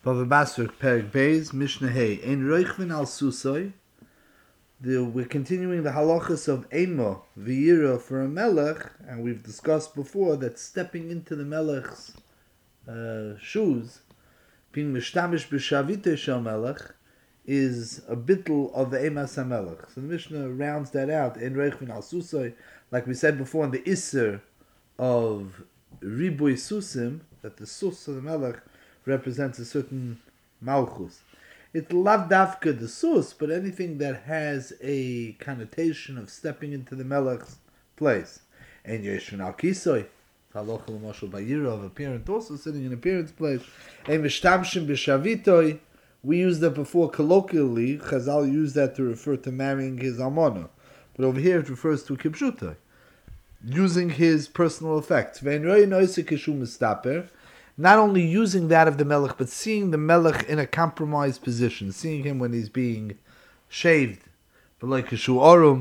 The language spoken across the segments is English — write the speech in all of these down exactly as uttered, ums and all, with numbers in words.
Bava Basra, Perek Beis, Mishnah Hey. Ein Roichvin al Susoi. We're continuing the halachas of Ema, V'yira for a melech, and we've discussed before that stepping into the melech's uh, shoes, being mishtamish b'shavite shel melech, is a bittul of the Emas HaMelech. So the Mishnah rounds that out, Ein Roichvin al Susoi, like we said before in the Isser of Ribui Susim, that the Sus of the melech represents a certain malchus. It's lav dafka the sus, but anything that has a connotation of stepping into the melech's place. And yeshun al kisoy, halacha l'mashal bayira, of a parent also sitting in a parent's place. And v'shtamshim b'shavitoi, we used that before colloquially. Chazal used that to refer to marrying his almana, but over here it refers to kibshutai, using his personal effects. Ve'en roi noise kishum mistaper. Not only using that of the melech, but seeing the melech in a compromised position, seeing him when he's being shaved, seeing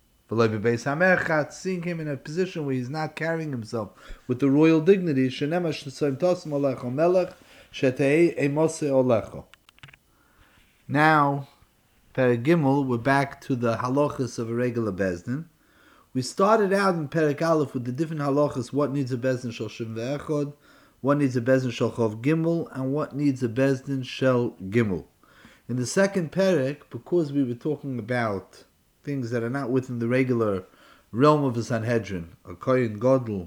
him in a position where he's not carrying himself with the royal dignity. Now, Perek Gimel, we're back to the halachas of a regular bezdin. We started out in Perek Aleph with the different halachas, what needs a bezdin shel shem ve'echad, what needs a bezdin shel chov gimel, and what needs a bezdin shel gimel. In the second perek, because we were talking about things that are not within the regular realm of the Sanhedrin, a kohen gadol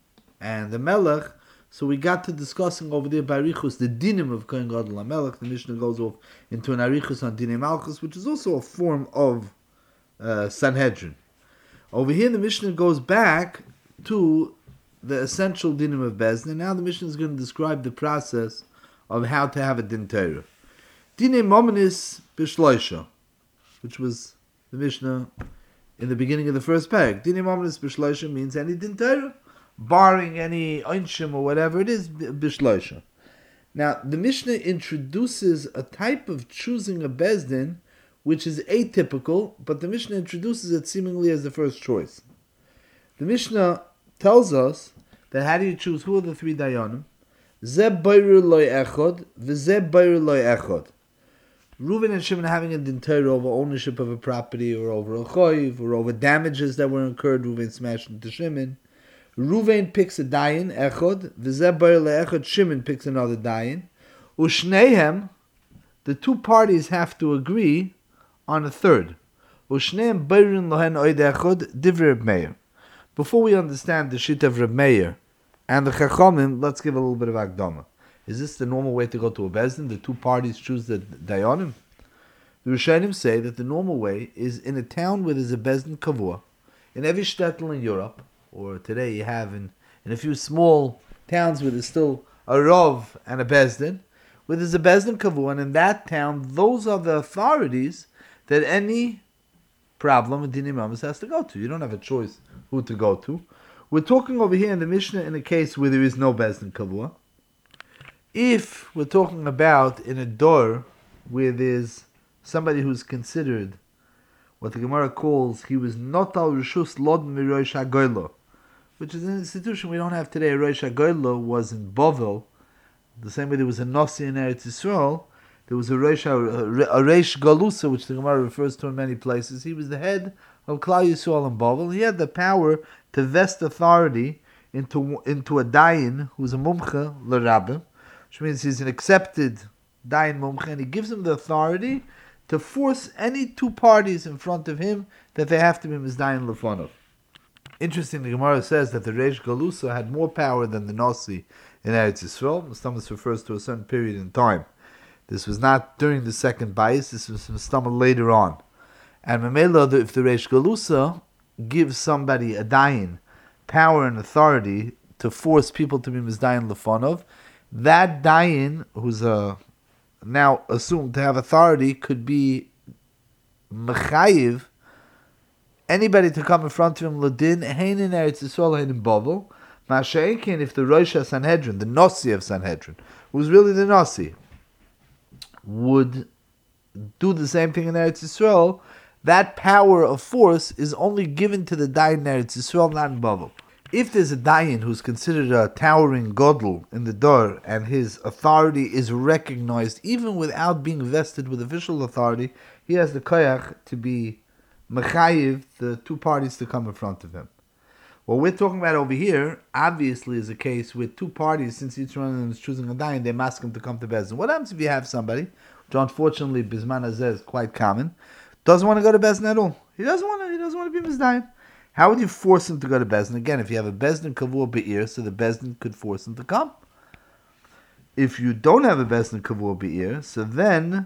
and the melech, so we got to discussing over there by Arichus the dinim of kohen gadol and melech. The Mishnah goes off into an Arichus on dinim malchus, which is also a form of uh, Sanhedrin. Over here, the Mishnah goes back to the essential dinim of bezdin. Now the Mishnah is going to describe the process of how to have a din Torah. Dine mominis b'shloisha, which was the Mishnah in the beginning of the first parak. Dine mominis b'shloisha means any din Torah, barring any einshim or whatever it is, b'shloisha. Now the Mishnah introduces a type of choosing a bezdin which is atypical, but the Mishnah introduces it seemingly as the first choice. The Mishnah tells us that how do you choose who are the three dayanim? Ze bayru loy echad, v'ze bayru loy echad. Reuven and Shimon having a din Torah over ownership of a property, or over a choiv, or over damages that were incurred. Reuven smashed into Shimon. Reuven picks a dayan echad, v'ze bayru loy echad. Shimon picks another dayan. Ushnehem, the two parties have to agree on a third. Ushnehem bayrun lohen oid echad divrei Reb Meir. Before we understand the shit of Reb Meir and the Chachamim, let's give a little bit of Akdama. Is this the normal way to go to a bezdin? The two parties choose the dayanim? The Rishonim say that the normal way is in a town where there's a bezdin kavua. In every shtetl in Europe, or today you have in, in a few small towns where there's still a rov and a bezdin, where there's a bezdin kavua, and in that town, those are the authorities that any problem with dinim mamas has to go to. You don't have a choice who to go to. We're talking over here in the Mishnah in a case where there is no bezdin kavua. If we're talking about in a door where there's somebody who's considered what the Gemara calls he was not al rishus lod mirosh hagoylo, which is an institution we don't have today. Rosh hagoylo was in Bovel, the same way there was a Nasi in Eretz Yisrael. There was a Reish, a Reish Galusa, which the Gemara refers to in many places. He was the head of Klal Yisrael and Bavel. He had the power to vest authority into into a dayan who's a mumcha l'rabbi, which means he's an accepted dayan mumcha, and he gives him the authority to force any two parties in front of him that they have to be mizdayin lefonov. Interesting, the Gemara says that the Reish Galusa had more power than the Nasi in Eretz Yisrael. Mustamas refers to a certain period in time. This was not during the second bias, this was Mustama later on. And Mamela, if the Reish Galusa gives somebody a dayan power and authority to force people to be mizdayin lefonov, that dayan, who's a, now assumed to have authority, could be mechayiv anybody to come in front of him ladin hein in Eretz Yisrael, hein in Bavel. Masha'ekin, if the Rosh Sanhedrin, the Nasi of Sanhedrin, who's really the Nasi, would do the same thing in Eretz Yisrael, that power of force is only given to the dayan in Eretz Yisrael, not in Bavel. If there's a dayan who's considered a towering godel in the door, and his authority is recognized even without being vested with official authority, he has the koyach to be mechayiv the two parties to come in front of him. What we're talking about over here, obviously, is a case with two parties. Since each one of them is choosing a dayan, they ask him to come to Bezdin. What happens if you have somebody, which unfortunately Bisman Hazeh is quite common, doesn't want to go to Bezdin at all? He doesn't want to. He doesn't want to be Mizdayan. How would you force him to go to Bezdin? Again, if you have a Bezdin Kavur Be'ir, so the Bezdin could force him to come. If you don't have a Bezdin Kavur Be'ir, so then,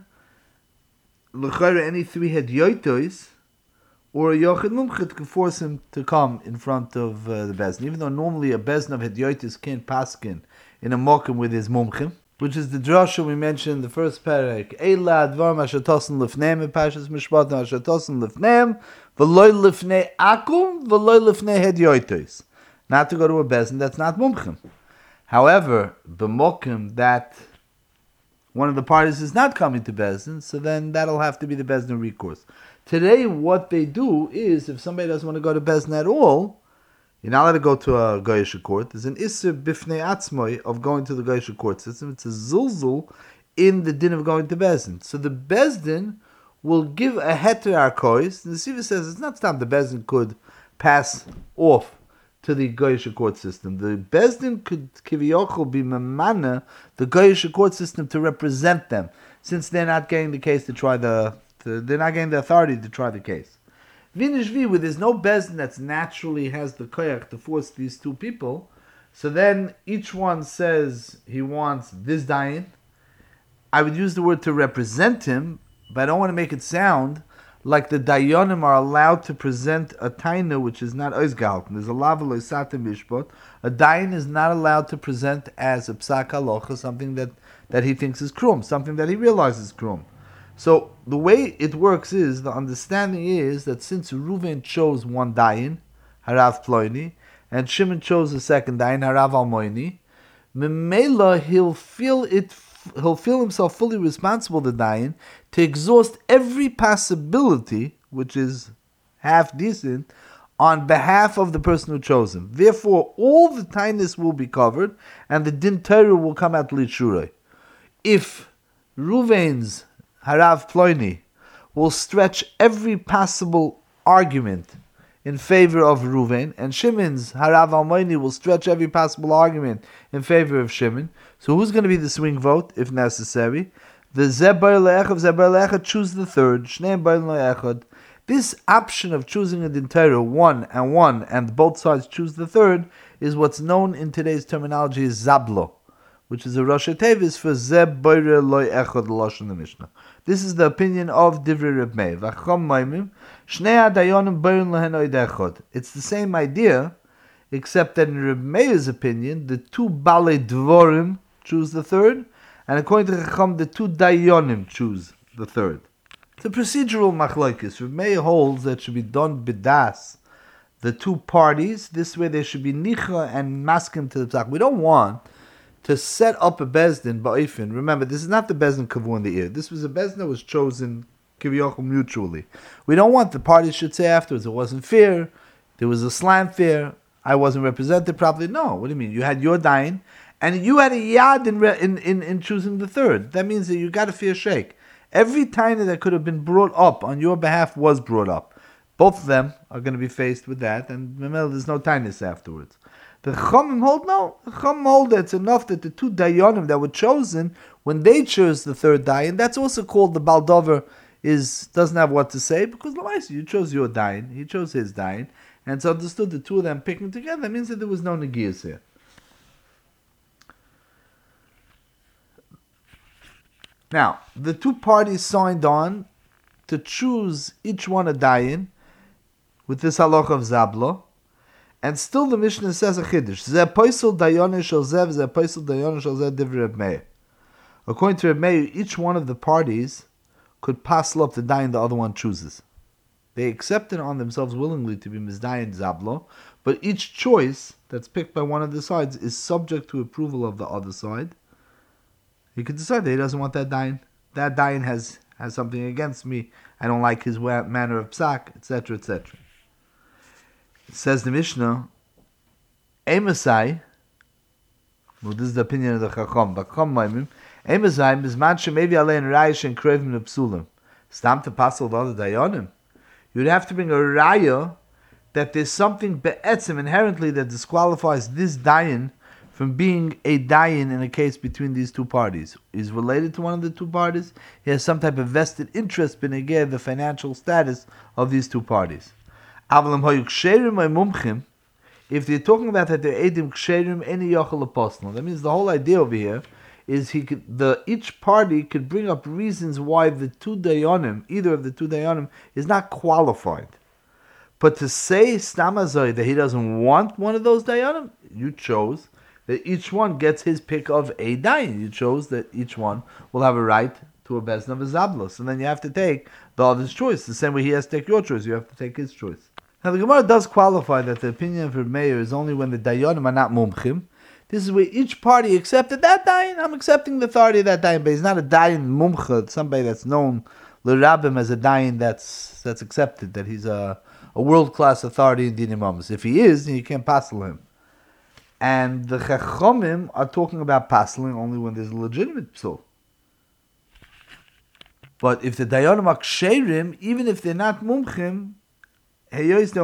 l'chayra, any three had yoitos, or a Yochid Mumchit could force him to come in front of uh, the Bezdin. Even though normally a Bezdin of Hedyotis can't paskin in a mokum with his Mumchim, which is the drasha we mentioned in the first parak. Eila advar mashatosen lifneim in Pashas Mishpat mashatosen lifneim v'loy lifnei akum v'loy lifnei hedyotos. Not to go to a bezin that's not mumchim. However, b'mokim that one of the parties is not coming to bezin, so then that'll have to be the bezin recourse. Today, what they do is, if somebody doesn't want to go to bezin at all, you're not allowed to go to a Goyish court. There's an Isser Bifnei Atzmoi of going to the Goyish court system. It's a Zulzul in the din of going to Bezdin. So the Bezdin will give a heter arkois. The Siva says it's not time the Bezdin could pass off to the Goyish court system. The Bezdin could kiviyachol be memana the Goyish court system to represent them, since they're not getting the case to try the, to, they're not getting the authority to try the case. Vinishvi, where there's no Bezdin that naturally has the koyach to force these two people, so then each one says he wants this dayan. I would use the word to represent him, but I don't want to make it sound like the dayanim are allowed to present a taina which is not oizgehalten. There's a lav loisata mishpot. A dayan is not allowed to present as a psak halacha something that, that he thinks is krum, something that he realizes is krum. So the way it works is, the understanding is that since Reuven chose one dayan, Harav Ploini, and Shimon chose the second dayan, Harav Almoini, Memela he'll feel it, he'll feel himself fully responsible, the dayan, to exhaust every possibility, which is half decent, on behalf of the person who chose him. Therefore, all the tainis will be covered, and the din Torah will come out Lichurei. If Reuven's Harav Ploini will stretch every possible argument in favor of Reuven, and Shimon's Harav Almoini will stretch every possible argument in favor of Shimon. So who's going to be the swing vote, if necessary? The Zebar Le'echad, Zebar Le'echad choose the third. Shneim Bar Le'echad. This option of choosing a din Torah, one and one, and both sides choose the third, is what's known in today's terminology as Zablo, which is a Rosh Tevis for Zeb Boire Loy Echad Losh in the Mishnah. This is the opinion of Divrei Reb Meir. V'chom Maimim Shnei Adayonim Boirin Lehen Oid Echad. It's the same idea, except that in Reb Meir's opinion, the two Balei Dvorim choose the third, and according to Chacham, the two Dayonim choose the third. It's a procedural machlokes. Reb Meir holds that it should be done bidas, the two parties. This way, they should be nicha and maskim to the psak. We don't want to set up a bezdin ba'ifin. Remember, this is not the bezdin kavu in the ear. This was a bezdin that was chosen kiviyachol mutually. We don't want the parties should say afterwards it wasn't fair. There was a slant fair. I wasn't represented properly. No, what do you mean? You had your dayan, and you had a yad in in, in, in choosing the third. That means that you got a fair shake. Every time that could have been brought up on your behalf was brought up. Both of them are going to be faced with that, and there's no tightness afterwards. The Chachamim hold no. The Chachamim hold that it's enough that the two dayanim that were chosen, when they chose the third dayan, that's also called the baldover, is doesn't have what to say, because Lamaisa, you chose your dayan, he chose his dayan, and so understood the two of them picking together. That means that there was no negias here. Now, the two parties signed on to choose each one a dayan with this halacha of Zablo. And still the Mishnah says a chiddush. Ze poisel dayanim shel zev, ze poisel dayanim shel zev divrei Reb Meir. According to Reb Meir, each one of the parties could passel up the dayan the other one chooses. They accepted on themselves willingly to be mizdayan zablo, but each choice that's picked by one of the sides is subject to approval of the other side. He could decide that he doesn't want that dayan. That dayan has, has something against me. I don't like his manner of psak, et cetera, et cetera. It says the Mishnah, Emasai, well, this is the opinion of the Chacham. The Chacham Maimim, Emasai, Bizman Shemevi Alei and Raya Shen Krevim Nepsulim. Stam to passel the other Dayanim. You'd have to bring a Raya that there's something be'etzim inherently that disqualifies this Dayan from being a Dayan in a case between these two parties. He's related to one of the two parties. He has some type of vested interest in the financial status of these two parties. If they're talking about that they're edim ksherim any yochel apostle, that means the whole idea over here is he could the each party could bring up reasons why the two dayanim, either of the two dayanim, is not qualified. But to say stamazoi that he doesn't want one of those dayanim, you chose that each one gets his pick of a dayan. You chose that each one will have a right to a bezna of a zablos, and then you have to take the other's choice. The same way he has to take your choice, you have to take his choice. Now the Gemara does qualify that the opinion of her mayor is only when the dayanim are not mumchim. This is where each party accepted that dayan. I'm accepting the authority of that dayan, but he's not a dayan mumcha, somebody that's known l'rabim as a dayan that's that's accepted, that he's a, a world-class authority in din imams. If he is, then you can't passel him. And the chachomim are talking about passeling only when there's a legitimate psul. But if the dayanim are ksherim, even if they're not mumchim, so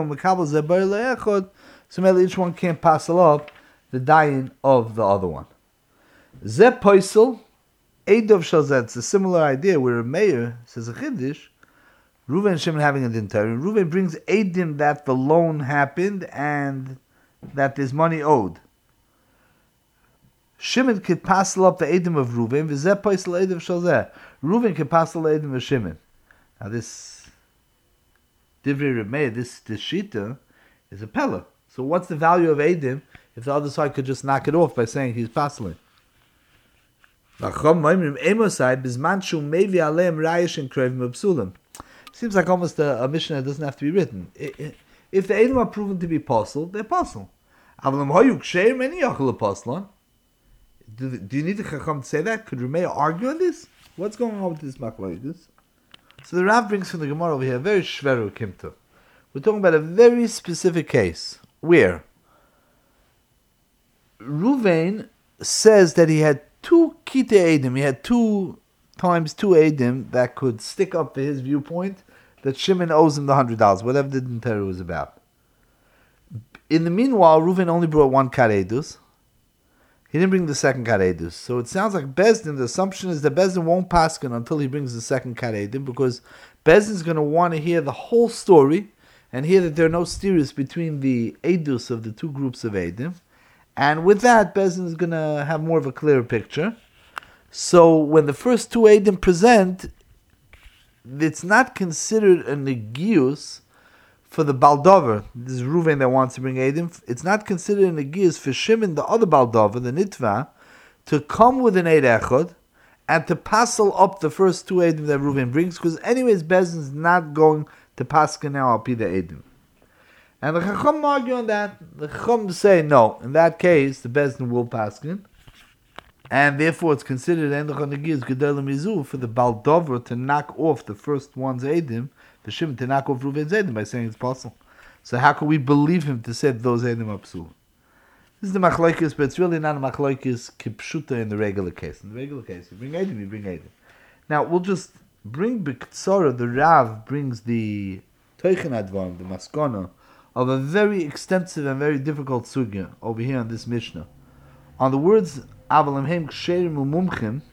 each one can't passel up the dayan of the other one. Ze poisel, Eidov Shalzet. It's a similar idea where a mayor says a chiddush, Reuven and Shimon having a din Torah. Reuven brings Eidim that the loan happened and that there's money owed. Shimon could passel up the Eidim of Reuven, Ze poisel Eidov Shalzet. Reuven could passel the Eidim of Shimon. Now this Divrei Reb Meir, this this shita is a pella. So what's the value of Eidim if the other side could just knock it off by saying he's passing? Seems like almost a, a mission that doesn't have to be written. If the Eidim are proven to be apostle, they're apostle. Do, do you need the Chacham to say that? Could Reb Meir argue on this? What's going on with this machlokes? So the Rav brings from the Gemara over here a very shveru kimta. We're talking about a very specific case where Reuven says that he had two kite edim, he had two times two edim that could stick up for his viewpoint that Shimon owes him the hundred dollars, whatever the din Torah was about. In the meanwhile, Reuven only brought one karedus. He didn't bring the second karedus. So it sounds like Bezdin, the assumption is that Bezdin won't paskin until he brings the second karedim, because Bezdin's going to want to hear the whole story and hear that there are no steers between the edus of the two groups of edim. And with that, Bezdin is going to have more of a clearer picture. So when the first two edim present, it's not considered a negius for the Baldover. This is Reuven that wants to bring edim. It's not considered a negius for Shimon, the other Baldover, the Nitva, to come with an eid echad and to passel up the first two edim that Reuven brings, because anyways, Bezdin's not going to paskin now al pi the edim. And the Chacham argue on that. The Chacham say no. In that case, the Bezdin will paskin, and therefore it's considered endach negius gedol mizu for the Baldover to knock off the first one's edim, the Shimon to knock off Reuven's edim by saying it's possible. So how can we believe him to say that those edim are psul? This is the machlokes, but it's really not a machlokes kipshuta in the regular case. In the regular case, you bring edim, you bring edim. Now we'll just bring b'ktsara. The Rav brings the teichen advarim, the maskana of a very extensive and very difficult sugya over here on this Mishnah. On the words avalim hem ksherim umumchim,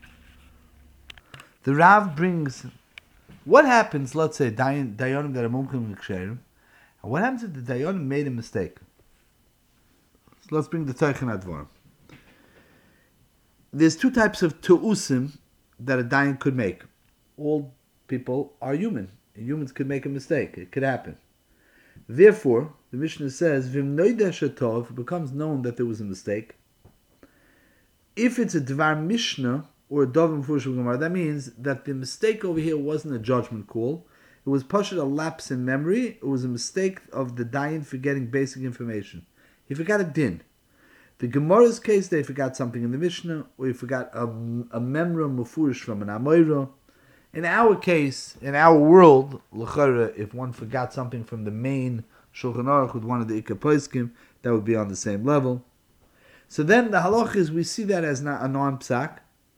the Rav brings what happens. Let's say dayan dayanim that are mumchim and ksherim, and what happens if the dayanim made a mistake? So let's bring the teichen advarim. There's two types of tu'usim that a dayan could make. All people are human. Humans could make a mistake. It could happen. Therefore, the Mishnah says, Vim noida shatov, it becomes known that there was a mistake. If it's a dvar Mishnah or a dovim fushul gemara, that means that the mistake over here wasn't a judgment call. It was pashut a lapse in memory. It was a mistake of the dayan forgetting basic information. He forgot a din. The Gemara's case, they forgot something in the Mishnah, or he forgot a, a memra mufurish from an amoira. In our case, in our world, l'chara, if one forgot something from the main Shulchan Aruch with one of the Ikar Poskim, that would be on the same level. So then the halach is we see that as not a non-psak,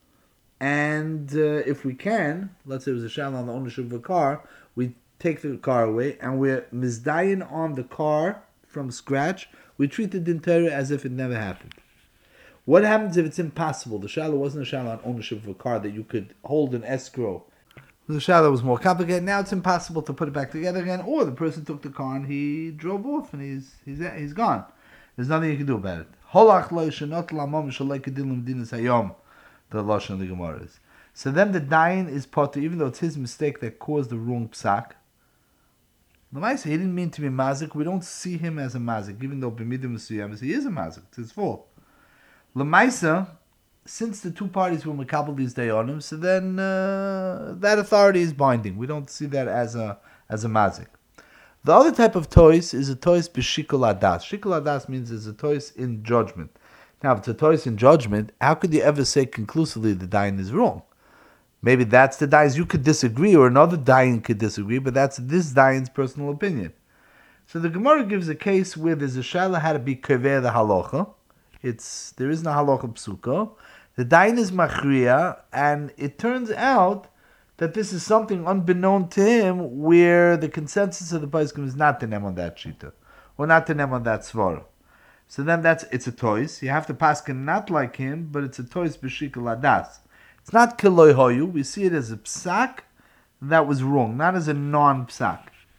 and uh, if we can, let's say it was a shal on the ownership of a car, we take the car away and we're mizdayin on the car from scratch. We treat the din Torah as if it never happened. What happens if it's impossible? The shal wasn't a shal on ownership of a car that you could hold an escrow. The shal was more complicated. Now it's impossible to put it back together again, or the person took the car and he drove off and he's he's he's gone. There's nothing you can do about it. Holach lo shenot lamam shalei kedilim dinas hayom. The lashon of the Gemara is. So then the dayan is potter, even though it's his mistake that caused the wrong psak. L'maisa, he didn't mean to be mazik. We don't see him as a mazik, even though b'midim mesuyamos he is a mazik. It's his fault. L'maisa, since the two parties were makabel these dayanim, so then uh, that authority is binding. We don't see that as a as a mazik. The other type of toys is a toys b'shikol adas. Shikol adas means it's a toys in judgment. Now, if it's a toys in judgment, how could you ever say conclusively the dayan is wrong? Maybe that's the dayan you could disagree, or another dayan could disagree, but that's this dayan's personal opinion. So the Gemara gives a case where there's a shaila had to be kaveh the halacha. It's there isn't a halacha psuka. The dayan is machriya, and it turns out that this is something unbeknown to him, where the consensus of the poskim is not to them on that shita, or not to them on that svara. So then that's it's a toys. You have to paskin not like him, but it's a toys b'shikol adas. It's not kiloi hoyu. We see it as a psak that was wrong, not as a non-psak.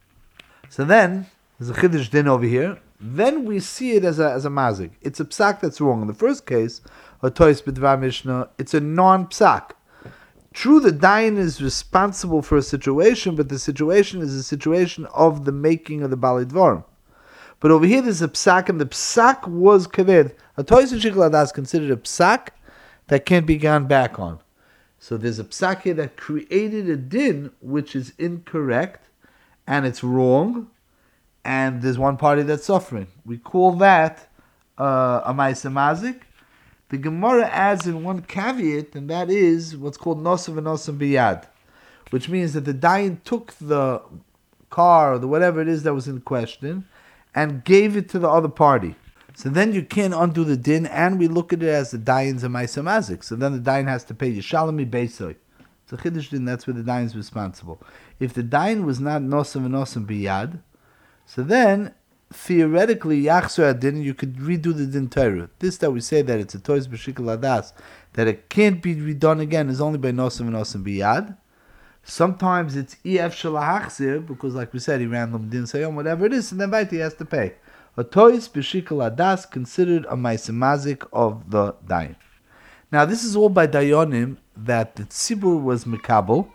So then there's a chiddush din over here. Then we see it as a as a mazik. It's a psak that's wrong. In the first case, a toys b'dvar mishnah, it's a non-psak. True, the dayan is responsible for a situation, but the situation is a situation of the making of the Bali Dvarim. But over here there's a psak, and the psak was kaved. A toys and shikol adas is considered a psak that can't be gone back on. So there's a psak here that created a din which is incorrect, and it's wrong, and there's one party that's suffering. We call that uh, a ma'aseh mazik. The Gemara adds in one caveat, and that is what's called nosav and nosav biyad, which means that the dayan took the car or the whatever it is that was in question and gave it to the other party. So then you can't undo the din, and we look at it as the dayan's a ma'aseh mazik. So then the dayan has to pay yishalami beisoy. It's a chiddush din, that's where the dayan's responsible. If the dayan was not nosav and nosav biyad, so then theoretically, Yachzor Adin, you could redo the Din Torah. This that we say that it's a Toys B'Shikol Adas, that it can't be redone again, is only by Nosim and Nosim Biyad. Sometimes it's E F Shalahachzir, because like we said, he ran them Din Sayom, whatever it is, and then right, he has to pay. A Toys B'Shikol Adas considered a Ma'aseh mazik of the Dayan. Now, this is all by Dayanim that the Tzibur was Mekabel,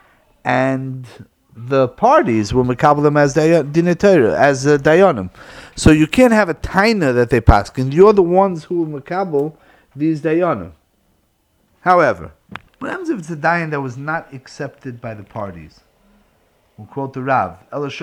and the parties were mekabel them as dinei Torah, as uh, dayanim. So you can't have a taina that they paskin. You're the ones who were mekabel these dayanim. However, what happens if it's a dayan that was not accepted by the parties? We'll quote the Rav.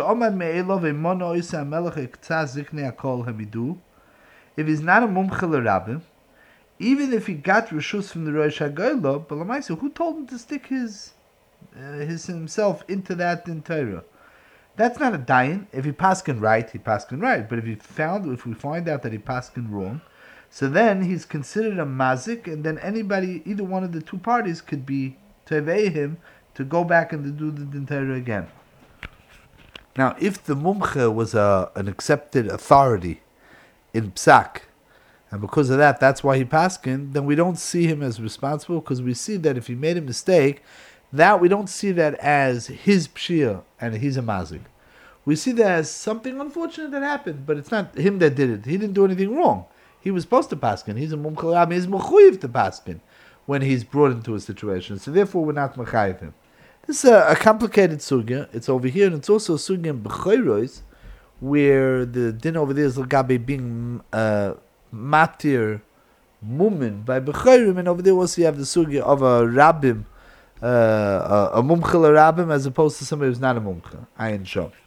If he's not a mumche l'Rabbim, even if he got reshus from the Rosh HaGoyla, but l'maisa, who told him to stick his Uh, his himself into that in Torah? That's not a dayan. If he paskin right, he paskin right. But if he found, if we find out that he paskin wrong, so then he's considered a mazik, and then anybody, either one of the two parties, could be tevei him to go back and to do the din Torah again. Now, if the mumche was a, an accepted authority in psak, and because of that, that's why he paskin, then we don't see him as responsible, because we see that if he made a mistake, that we don't see that as his pshia and he's a mazik. We see that as something unfortunate that happened, but it's not him that did it. He didn't do anything wrong. He was supposed to paskin. He's a mumche l'Rabbim. He's mechuyev to paskin when he's brought into a situation. So therefore, we're not mechayev him. This is a, a complicated sugya. It's over here, and it's also a sugya in b'chayros, where the din over there is l'gabe being uh, matir mumin by b'chayrim, and over there also you have the sugya of a rabbim, Uh, a, a mumche l'Rabbim as opposed to somebody who's not a mumche. Ayin shom.